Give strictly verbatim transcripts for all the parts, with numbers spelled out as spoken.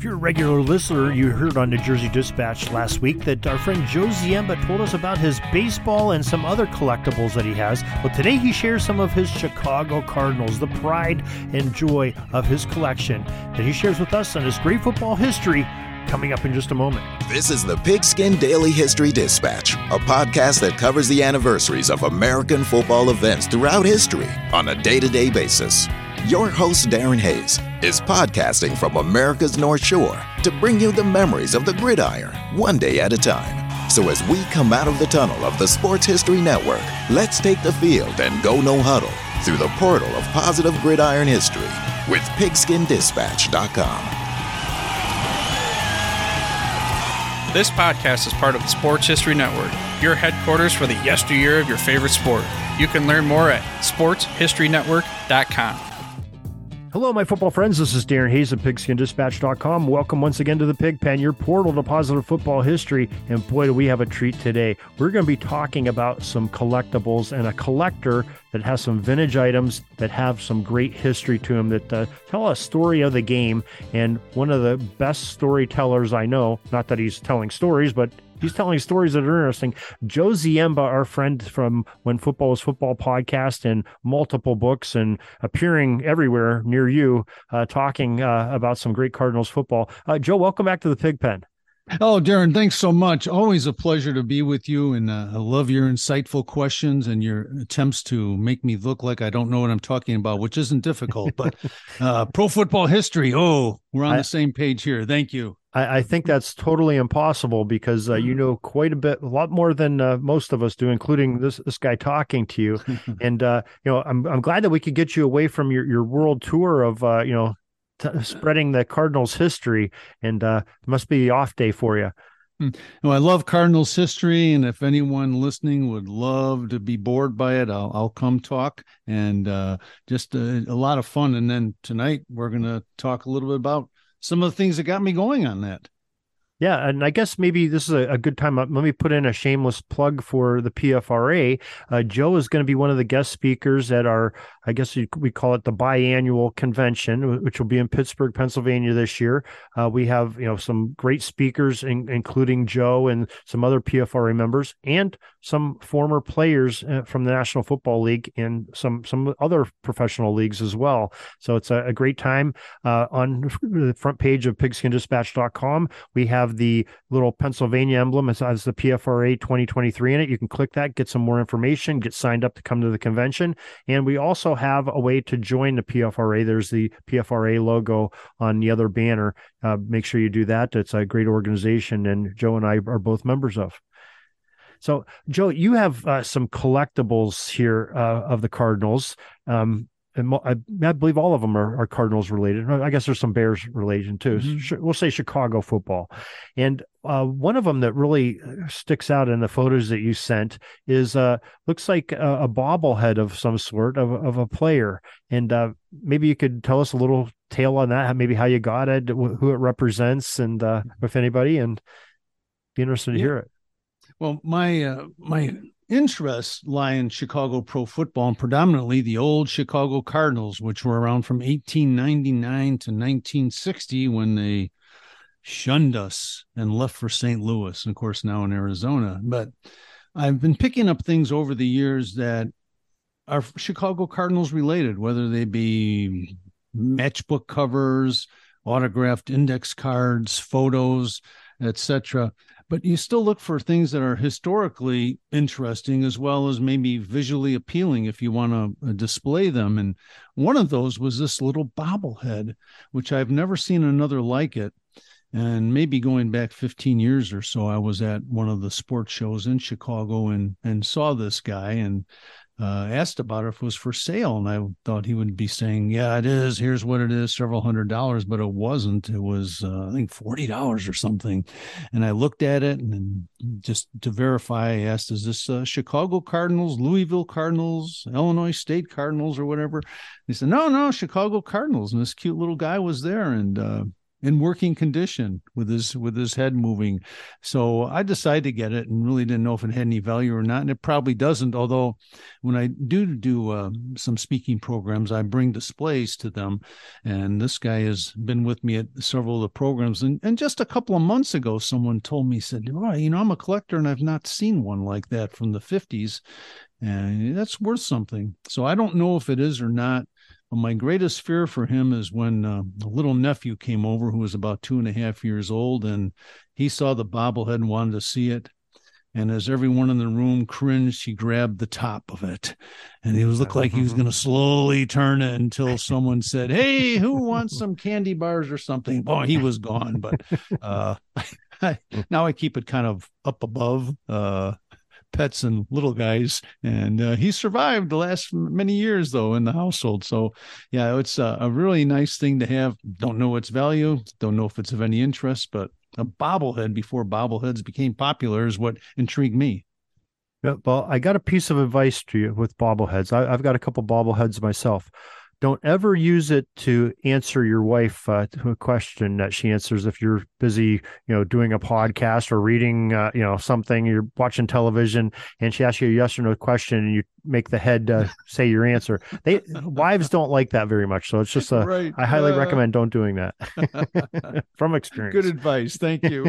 If you're a regular listener, you heard on New Jersey Dispatch last week that our friend Joe Ziemba told us about his baseball and some other collectibles that he has. Well, today he shares some of his Chicago Cardinals, the pride and joy of his collection that he shares with us on his great football history, coming up in just a moment. This is the Pigskin Daily History Dispatch, a podcast that covers the anniversaries of American football events throughout history on a day-to-day basis. Your host, Darren Hayes, is podcasting from America's North Shore to bring you the memories of the gridiron, one day at a time. So as we come out of the tunnel of the Sports History Network, let's take the field and go no huddle through the portal of positive gridiron history with pigskin dispatch dot com. This podcast is part of the Sports History Network, your headquarters for the yesteryear of your favorite sport. You can learn more at sports history network dot com. Hello, my football friends. This is Darren Hayes of pigskin dispatch dot com. Welcome once again to the Pig Pen, your portal to positive football history. And boy, do we have a treat today. We're going to be talking about some collectibles and a collector that has some vintage items that have some great history to them that uh, tell a story of the game. And one of the best storytellers I know, not that he's telling stories, but he's telling stories that are interesting. Joe Ziemba, our friend from When Football Was Football podcast and multiple books and appearing everywhere near you, uh, talking uh, about some great Cardinals football. Uh, Joe, welcome back to the Pig Pen. Oh, Darren, thanks so much. Always a pleasure to be with you. And uh, I love your insightful questions and your attempts to make me look like I don't know what I'm talking about, which isn't difficult. But uh, pro football history, oh, we're on I, the same page here. Thank you. I, I think that's totally impossible because uh, you know quite a bit, a lot more than uh, most of us do, including this this guy talking to you. And uh, you know, I'm I'm glad that we could get you away from your, your world tour of uh, you know t- spreading the Cardinals history, and uh, it must be an off day for you. Well, I love Cardinals history, and if anyone listening would love to be bored by it, I'll I'll come talk, and uh, just a, a lot of fun. And then tonight we're going to talk a little bit about some of the things that got me going on that. Yeah, and I guess maybe this is a, a good time. Let me put in a shameless plug for the P F R A. Uh, Joe is going to be one of the guest speakers at our, I guess we call it the biannual convention, which will be in Pittsburgh, Pennsylvania this year. Uh, we have, you know, some great speakers, in, including Joe and some other P F R A members, and some former players uh, from the National Football League and some some other professional leagues as well. So it's a, a great time. Uh, on the front page of pigskin dispatch dot com, we have the little Pennsylvania emblem as, as the P F R A twenty twenty-three in it. You can click that, get some more information, get signed up to come to the convention. And we also have a way to join the P F R A. There's the P F R A logo on the other banner. Uh, make sure you do that. It's a great organization, and Joe and I are both members of. So, Joe, you have uh, some collectibles here uh, of the Cardinals. Um, And I, I believe all of them are, are Cardinals related. I guess there's some Bears relation too. Mm-hmm. We'll say Chicago football. And uh, one of them that really sticks out in the photos that you sent is uh, looks like a, a bobblehead of some sort of, of a player. And uh, maybe you could tell us a little tale on that, maybe how you got it, who it represents, and uh, if anybody, and be interested to yeah. hear it. Well, my uh, my. interests lie in Chicago pro football, and predominantly the old Chicago Cardinals, which were around from eighteen ninety-nine to nineteen sixty when they shunned us and left for Saint Louis, and of course now in Arizona. But I've been picking up things over the years that are Chicago Cardinals related, whether they be matchbook covers, autographed index cards, photos, et cetera. But you still look for things that are historically interesting as well as maybe visually appealing if you want to display them. And one of those was this little bobblehead, which I've never seen another like it. And maybe going back fifteen years or so, I was at one of the sports shows in Chicago and and saw this guy and uh, asked about it if it was for sale. And I thought he would be saying, yeah, it is. Here's what it is, several hundred dollars. But it wasn't. It was, uh, I think, forty dollars or something. And I looked at it and then just to verify, I asked, is this uh, Chicago Cardinals, Louisville Cardinals, Illinois State Cardinals or whatever? He said, no, no, Chicago Cardinals. And this cute little guy was there. And uh, in working condition with his with his head moving. So I decided to get it and really didn't know if it had any value or not, and it probably doesn't. Although when I do do uh, some speaking programs, I bring displays to them, and this guy has been with me at several of the programs. And, and just a couple of months ago, someone told me, said, "Oh, you know, I'm a collector and I've not seen one like that from the fifties, and that's worth something." So I don't know if it is or not. But my greatest fear for him is when uh, a little nephew came over who was about two and a half years old, and he saw the bobblehead and wanted to see it. And as everyone in the room cringed, he grabbed the top of it. And he was looked like he was going to slowly turn it until someone said, "Hey, who wants some candy bars or something?" Boy, he was gone. But uh, now I keep it kind of up above uh pets and little guys, and uh, he survived the last many years though in the household. So yeah, it's a, a really nice thing to have. Don't know its value, don't know if it's of any interest, but a bobblehead before bobbleheads became popular is what intrigued me. Yeah, well, I got a piece of advice to you with bobbleheads. I, I've got a couple bobbleheads myself. Don't ever use it to answer your wife uh, to a question that she answers if you're busy, you know, doing a podcast or reading, uh, you know, something, you're watching television, and she asks you a yes or no question, and you make the head uh, say your answer. They wives don't like that very much, so it's just a. Right. I highly uh, recommend don't doing that from experience. Good advice, thank you.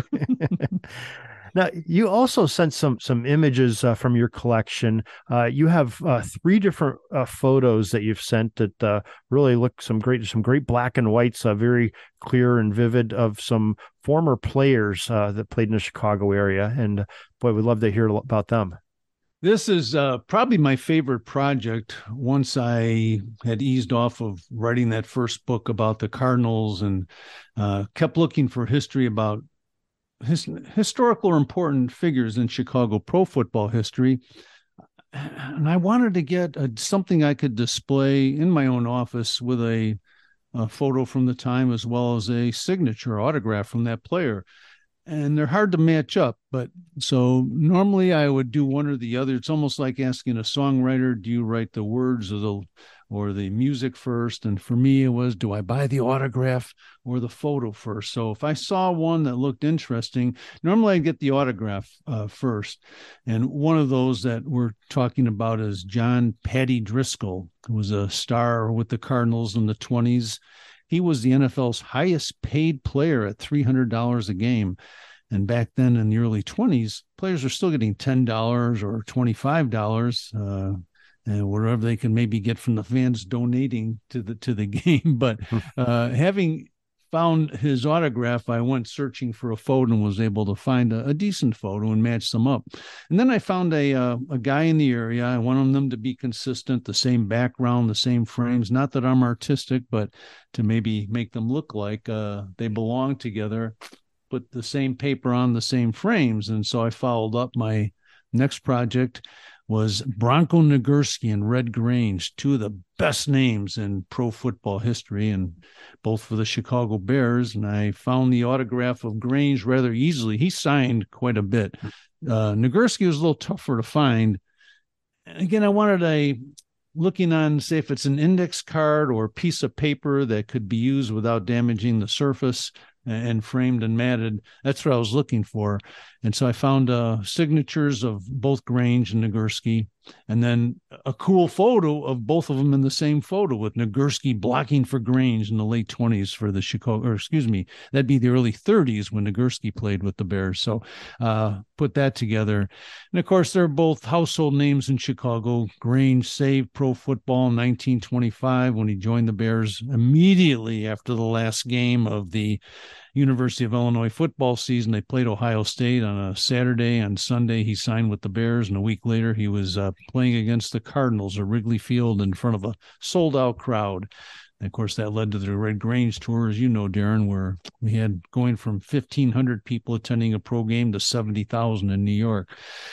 Now, you also sent some some images uh, from your collection. Uh, you have uh, three different uh, photos that you've sent that uh, really look some great, some great black and whites, uh, very clear and vivid, of some former players uh, that played in the Chicago area. And boy, we'd love to hear about them. This is uh, probably my favorite project once I had eased off of writing that first book about the Cardinals and uh, kept looking for history about his historical or important figures in Chicago pro football history. And I wanted to get a, something I could display in my own office with a, a photo from the time, as well as a signature autograph from that player. And they're hard to match up, but so normally I would do one or the other. It's almost like asking a songwriter, do you write the words or the or the music first? And for me, it was, do I buy the autograph or the photo first? So if I saw one that looked interesting, normally I'd get the autograph uh, first. And one of those that we're talking about is John Patty Driscoll, who was a star with the Cardinals in the twenties. He was the N F L's highest paid player at three hundred dollars a game. And back then in the early twenties, players are still getting ten dollars or twenty-five dollars, uh, and whatever they can maybe get from the fans donating to the to the game. But uh, having found his autograph, I went searching for a photo and was able to find a, a decent photo and match them up. And then I found a uh, a guy in the area. I wanted them to be consistent, the same background, the same frames. Not that I'm artistic, but to maybe make them look like uh, they belong together. Put the same paper on the same frames. And so I followed up. My next project was Bronco Nagurski and Red Grange, two of the best names in pro football history, and both for the Chicago Bears. And I found the autograph of Grange rather easily. He signed quite a bit. Uh, Nagurski was a little tougher to find. And again, I wanted a looking on, say, if it's an index card or a piece of paper that could be used without damaging the surface and framed and matted. That's what I was looking for. And so I found uh, signatures of both Grange and Nagurski, and then a cool photo of both of them in the same photo, with Nagurski blocking for Grange in the late twenties for the Chicago, or excuse me, that'd be the early thirties when Nagurski played with the Bears. So uh, put that together. And of course, they're both household names in Chicago. Grange saved pro football in nineteen twenty-five when he joined the Bears immediately after the last game of the University of Illinois football season. They played Ohio State on a Saturday. On Sunday, he signed with the Bears, and a week later, he was uh, playing against the Cardinals at Wrigley Field in front of a sold-out crowd. And of course, that led to the Red Grange tour, as you know, Darren, where we had going from fifteen hundred people attending a pro game to seventy thousand in New York.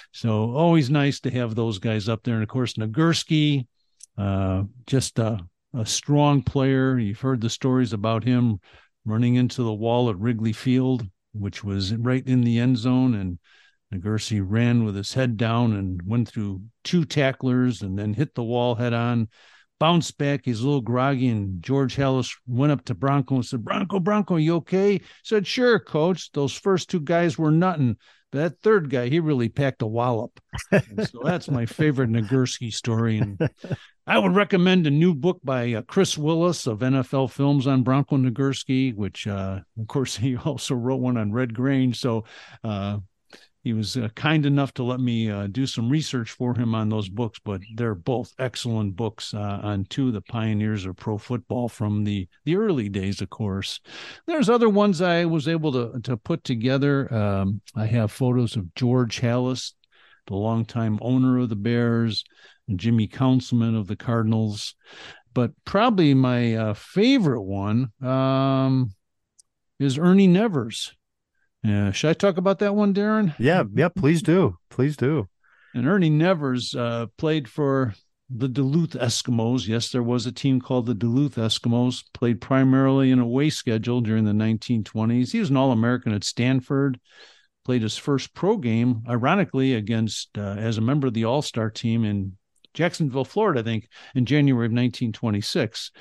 So always nice to have those guys up there. And of course, Nagurski, uh, just a, a strong player. You've heard the stories about him running into the wall at Wrigley Field, which was right in the end zone. And Nagurski ran with his head down and went through two tacklers and then hit the wall head on, bounced back. He's a little groggy, and George Halas went up to Bronco and said, Bronco, Bronco, you okay? He said, sure, coach. Those first two guys were nothing. But that third guy, he really packed a wallop. And so that's my favorite Nagurski story. And I would recommend a new book by uh, Chris Willis of N F L Films on Bronco Nagurski, which, uh, of course, he also wrote one on Red Grange. So uh, he was uh, kind enough to let me uh, do some research for him on those books, but they're both excellent books uh, on two of the pioneers of pro football from the, the early days, of course. There's other ones I was able to, to put together. Um, I have photos of George Halas, the longtime owner of the Bears, and Jimmy Councilman of the Cardinals. But probably my uh, favorite one um, is Ernie Nevers. Yeah, should I talk about that one, Darren? Yeah, yeah, please do. Please do. And Ernie Nevers uh, played for the Duluth Eskimos. Yes, there was a team called the Duluth Eskimos, played primarily in a away schedule during the nineteen twenties. He was an All-American at Stanford, played his first pro game, ironically, against uh, as a member of the All-Star team in Jacksonville, Florida, I think, in January of nineteen twenty-six.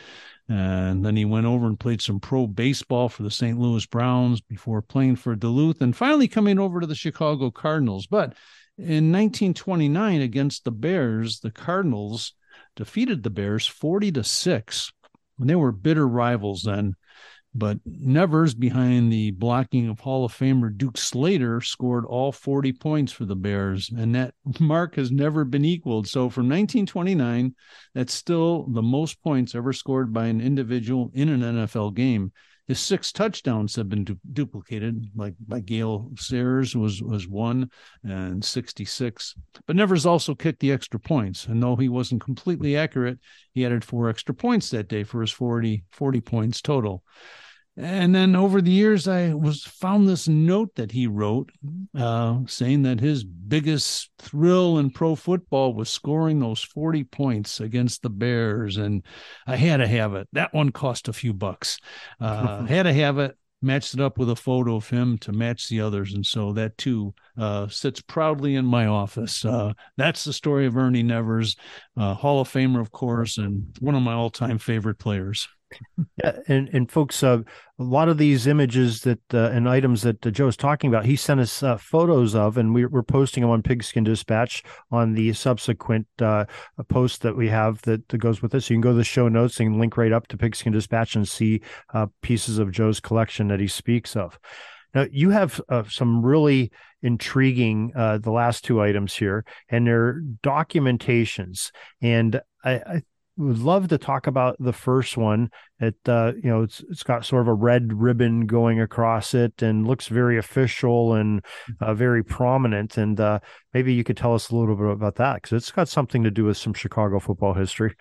And then he went over and played some pro baseball for the Saint Louis Browns before playing for Duluth and finally coming over to the Chicago Cardinals. But in nineteen twenty-nine, against the Bears, the Cardinals defeated the Bears forty to six. And they were bitter rivals then. But Nevers, behind the blocking of Hall of Famer Duke Slater, scored all forty points for the Bears, and that mark has never been equaled. So from nineteen twenty-nine, that's still the most points ever scored by an individual in an N F L game. His six touchdowns have been du- duplicated, like by Gale Sayers was, was one and sixty-six. But Nevers also kicked the extra points, and though he wasn't completely accurate, he added four extra points that day for his forty, forty points total. And then over the years, I was found this note that he wrote uh, saying that his biggest thrill in pro football was scoring those forty points against the Bears. And I had to have it. That one cost a few bucks. Uh, had to have it. Matched it up with a photo of him to match the others. And so that, too, uh, sits proudly in my office. Uh, that's the story of Ernie Nevers, uh, Hall of Famer, of course, and one of my all-time favorite players. Yeah, and and folks, uh, a lot of these images that uh, and items that uh, Joe's talking about, he sent us uh, photos of, and we, we're posting them on Pigskin Dispatch on the subsequent uh, post that we have that, that goes with this. So you can go to the show notes and link right up to Pigskin Dispatch and see uh, pieces of Joe's collection that he speaks of. Now, you have uh, some really intriguing, uh, the last two items here, and they're documentations. And I, I would love to talk about the first one. It, uh, you know, it's it's got sort of a red ribbon going across it and looks very official and uh, very prominent. And uh, maybe you could tell us a little bit about that, because it's got something to do with some Chicago football history.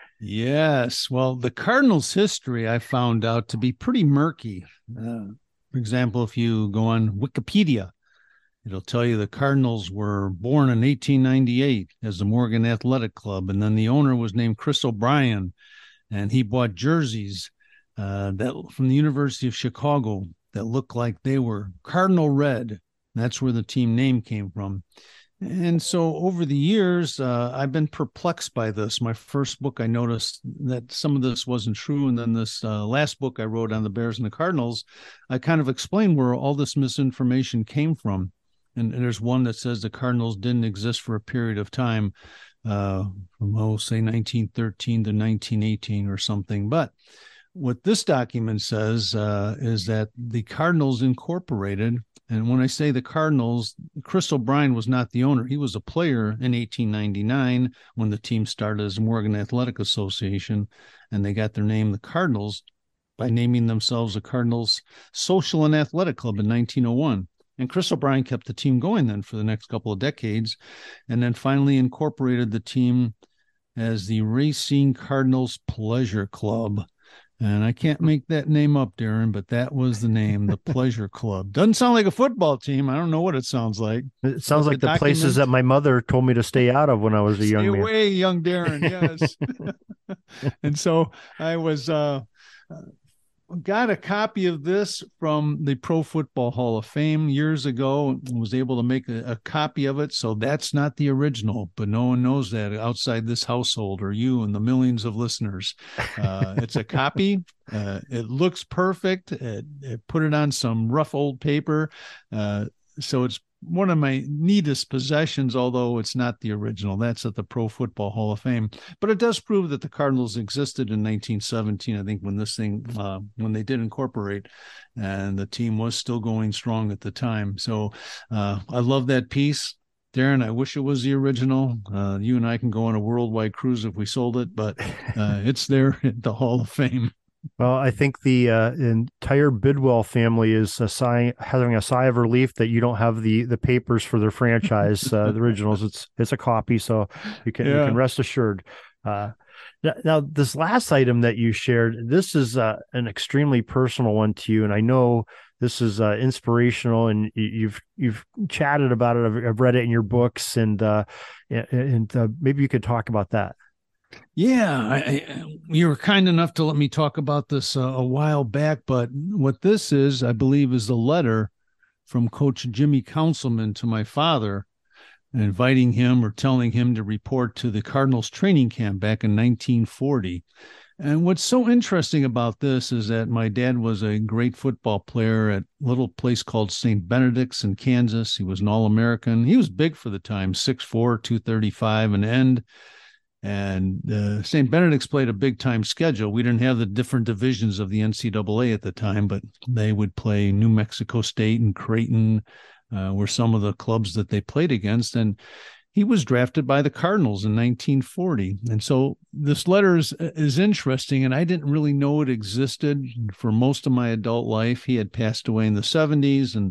Yes. Well, the Cardinals' history I found out to be pretty murky. Uh, for example, if you go on Wikipedia, it'll tell you the Cardinals were born in eighteen ninety-eight as the Morgan Athletic Club, and then the owner was named Chris O'Brien, and he bought jerseys uh, that from the University of Chicago that looked like they were Cardinal red. That's where the team name came from. And so over the years, uh, I've been perplexed by this. My first book, I noticed that some of this wasn't true. And then this uh, last book I wrote on the Bears and the Cardinals, I kind of explained where all this misinformation came from. And there's one that says the Cardinals didn't exist for a period of time, uh, from, oh, say, nineteen thirteen to nineteen eighteen or something. But what this document says uh, is that the Cardinals incorporated, and when I say the Cardinals, Chris O'Brien was not the owner. He was a player in eighteen ninety-nine when the team started as the Morgan Athletic Association, and they got their name, the Cardinals, by naming themselves the Cardinals Social and Athletic Club in nineteen oh one. And Chris O'Brien kept the team going then for the next couple of decades, and then finally incorporated the team as the Racine Cardinals Pleasure Club. And I can't make that name up, Darren, but that was the name, the Pleasure Club. Doesn't sound like a football team. I don't know what it sounds like. It sounds like the, the places that my mother told me to stay out of when I was a stay young man. Stay away, young Darren, yes. And so I was... Uh, got a copy of this from the Pro Football Hall of Fame years ago, was able to make a, a copy of it. So that's not the original, but no one knows that outside this household or you and the millions of listeners. Uh, it's a copy. Uh, it looks perfect. It, it put it on some rough old paper. Uh, so it's one of my neatest possessions, although it's not the original. That's at the Pro Football Hall of Fame. But it does prove that the Cardinals existed in nineteen seventeen, I think, when this thing, uh, when they did incorporate, and the team was still going strong at the time. So uh, I love that piece. Darren, I wish it was the original. Uh, you and I can go on a worldwide cruise if we sold it, but uh, it's there at the Hall of Fame. Well, I think the uh, entire Bidwell family is a sigh, having a sigh of relief that you don't have the the papers for their franchise, uh, the originals. It's it's a copy, so you can yeah. you can rest assured. Uh, now, this last item that you shared, this is uh, an extremely personal one to you, and I know this is uh, inspirational, and you've you've chatted about it. I've, I've read it in your books, and uh, and uh, maybe you could talk about that. Yeah, I, I, you were kind enough to let me talk about this uh, a while back, but what this is, I believe, is the letter from Coach Jimmy Councilman to my father, inviting him or telling him to report to the Cardinals training camp back in nineteen forty. And what's so interesting about this is that my dad was a great football player at a little place called Saint Benedict's in Kansas. He was an All-American. He was big for the time, six foot four, two thirty-five, and end. And uh, Saint Benedict's played a big-time schedule. We didn't have the different divisions of the N C double A at the time, but they would play New Mexico State and Creighton uh, were some of the clubs that they played against. And he was drafted by the Cardinals in nineteen forty. And so this letter is, is interesting, and I didn't really know it existed for most of my adult life. He had passed away in the seventies, and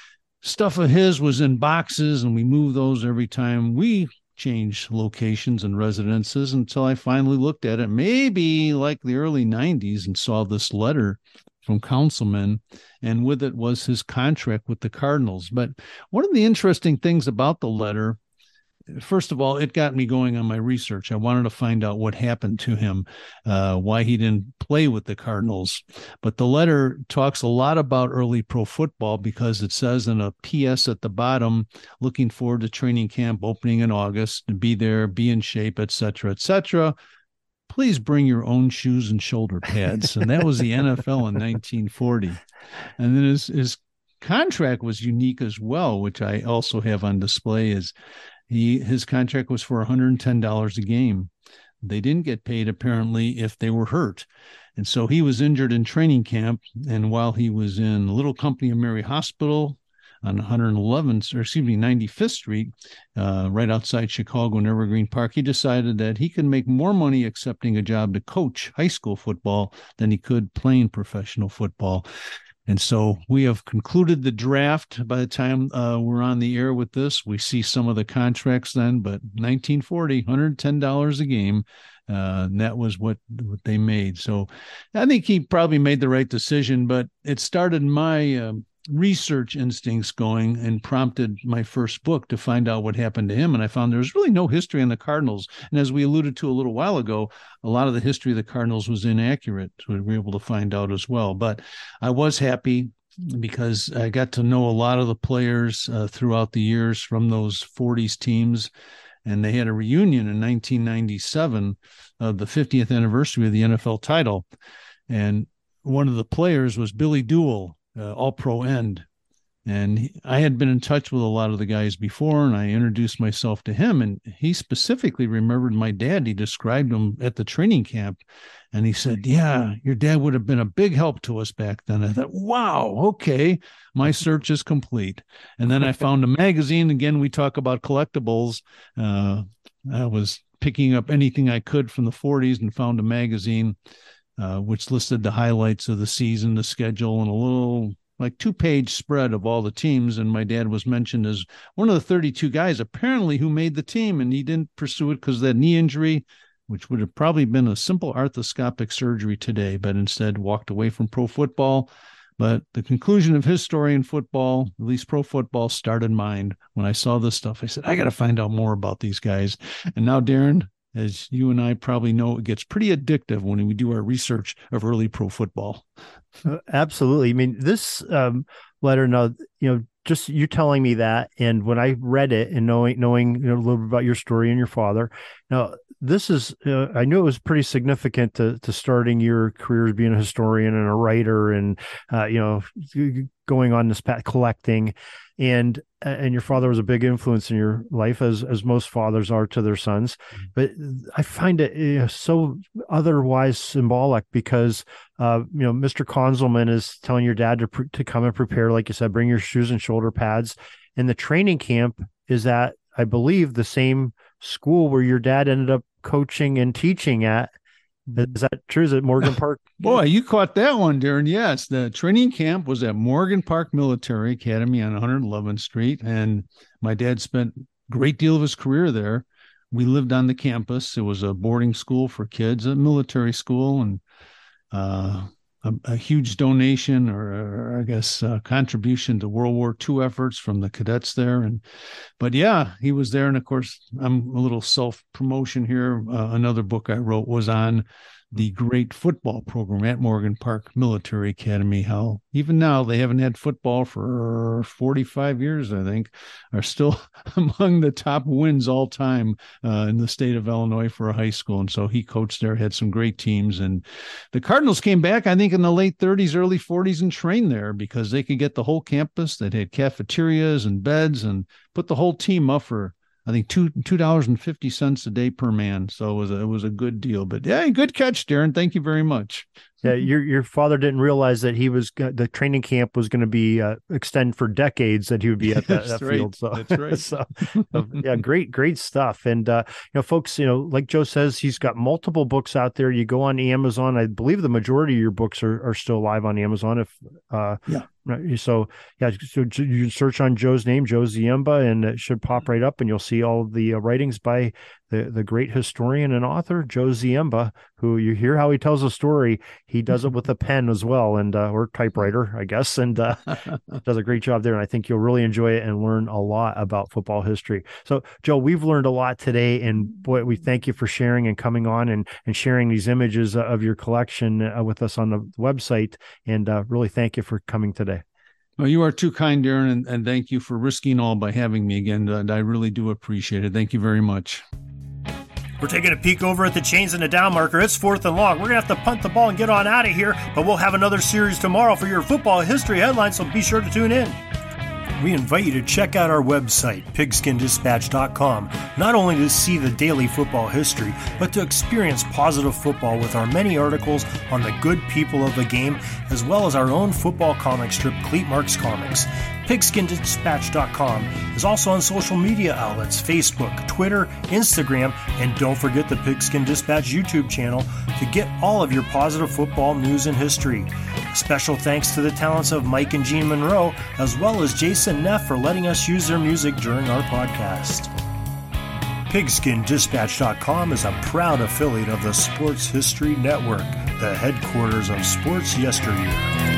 stuff of his was in boxes, and we moved those every time we change locations and residences, until I finally looked at it, maybe like the early nineties, and saw this letter from Councilman, and with it was his contract with the Cardinals. But one of the interesting things about the letter, first of all, it got me going on my research. I wanted to find out what happened to him, uh, why he didn't play with the Cardinals. But the letter talks a lot about early pro football, because it says in a P S at the bottom, looking forward to training camp opening in August, to be there, be in shape, et cetera, et cetera. Please bring your own shoes and shoulder pads. And that was the N F L in nineteen forty. And then his, his contract was unique as well, which I also have on display. Is He his contract was for one hundred ten dollars a game. They didn't get paid, apparently, if they were hurt. And so he was injured in training camp. And while he was in Little Company of Mary Hospital on one eleventh, or excuse me, ninety-fifth Street, uh, right outside Chicago in Evergreen Park, he decided that he could make more money accepting a job to coach high school football than he could playing professional football. And so we have concluded the draft. By the time uh, we're on the air with this, we see some of the contracts then, but nineteen forty, one hundred ten dollars a game. Uh, and that was what, what they made. So I think he probably made the right decision, but it started my uh, research instincts going and prompted my first book to find out what happened to him. And I found there was really no history on the Cardinals. And as we alluded to a little while ago, a lot of the history of the Cardinals was inaccurate. So we were able to find out as well. But I was happy because I got to know a lot of the players uh, throughout the years from those forties teams. And they had a reunion in nineteen ninety-seven of the fiftieth anniversary of the N F L title. And one of the players was Billy Dewell, Uh, all-pro end. And he, I had been in touch with a lot of the guys before, and I introduced myself to him, and he specifically remembered my dad. He described him at the training camp, and he said, yeah, your dad would have been a big help to us back then. I thought, wow, okay, my search is complete. And then I found a magazine. Again, we talk about collectibles. Uh, I was picking up anything I could from the forties and found a magazine Uh, which listed the highlights of the season, the schedule, and a little like two-page spread of all the teams. And my dad was mentioned as one of the thirty-two guys apparently who made the team, and he didn't pursue it because of that knee injury, which would have probably been a simple arthroscopic surgery today, but instead walked away from pro football. But the conclusion of his story in football, at least pro football, started mine. When I saw this stuff, I said, I got to find out more about these guys. And now, Darren, as you and I probably know, it gets pretty addictive when we do our research of early pro football. Uh, absolutely. I mean, this um, letter, now, you know, just you telling me that, and when I read it and knowing, knowing you know, a little bit about your story and your father, now this is, uh, I knew it was pretty significant to to starting your career as being a historian and a writer, and uh, you know, going on this path, collecting, and and your father was a big influence in your life, as as most fathers are to their sons. But I find it you know, so otherwise symbolic because uh, you know, Mister Konzelman is telling your dad to pre- to come and prepare, like you said, bring your shoes and shoulder pads, and the training camp is at, I believe, the same school where your dad ended up coaching and teaching at. Is that true? Is it Morgan Park? Boy, you caught that one, Darren. Yes, the training camp was at Morgan Park Military Academy on one eleventh Street, and my dad spent a great deal of his career there. We lived on the campus. It was a boarding school for kids, a military school, and uh, a, a huge donation, or, or I guess uh, contribution to World War Two efforts from the cadets there. And but yeah, he was there. And of course, I'm a little self-promotion here. Uh, another book I wrote was on the great football program at Morgan Park Military Academy. How even now they haven't had football for forty-five years, I think, are still among the top wins all time uh, in the state of Illinois for a high school. And so he coached there, had some great teams. And the Cardinals came back, I think, in the late thirties, early forties and trained there because they could get the whole campus. That had cafeterias and beds and put the whole team up for, I think, two two dollars and fifty cents a day per man. So it was a, it was a good deal. But yeah, good catch, Darren. Thank you very much. Yeah, your your father didn't realize that he was the training camp was going to be uh, extend for decades. That he would be at that, that right. field. So that's right. so, so yeah, great great stuff. And uh, you know, folks, you know, like Joe says, he's got multiple books out there. You go on Amazon. I believe the majority of your books are, are still live on Amazon. If uh, yeah. So yeah, so you search on Joe's name, Joe Ziemba, and it should pop right up, and you'll see all the uh, writings by the the great historian and author Joe Ziemba, who you hear how he tells a story. He does it with a pen as well, and uh, or typewriter, I guess, and uh, does a great job there. And I think you'll really enjoy it and learn a lot about football history. So, Joe, we've learned a lot today, and boy, we thank you for sharing and coming on and and sharing these images of your collection uh, with us on the website. And uh, really thank you for coming today. Well, you are too kind, Darren, and, and thank you for risking all by having me again. And I really do appreciate it. Thank you very much. We're taking a peek over at the chains and the down marker. It's fourth and long. We're going to have to punt the ball and get on out of here, but we'll have another series tomorrow for your football history headlines, so be sure to tune in. We invite you to check out our website, pigskin dispatch dot com, not only to see the daily football history, but to experience positive football with our many articles on the good people of the game, as well as our own football comic strip, Cleat Marks Comics. pigskin dispatch dot com is also on social media outlets, Facebook, Twitter, Instagram, and don't forget the Pigskin Dispatch YouTube channel to get all of your positive football news and history. Special thanks to the talents of Mike and Gene Monroe, as well as Jason Neff for letting us use their music during our podcast. pigskin dispatch dot com is a proud affiliate of the Sports History Network, the headquarters of sports yesteryear.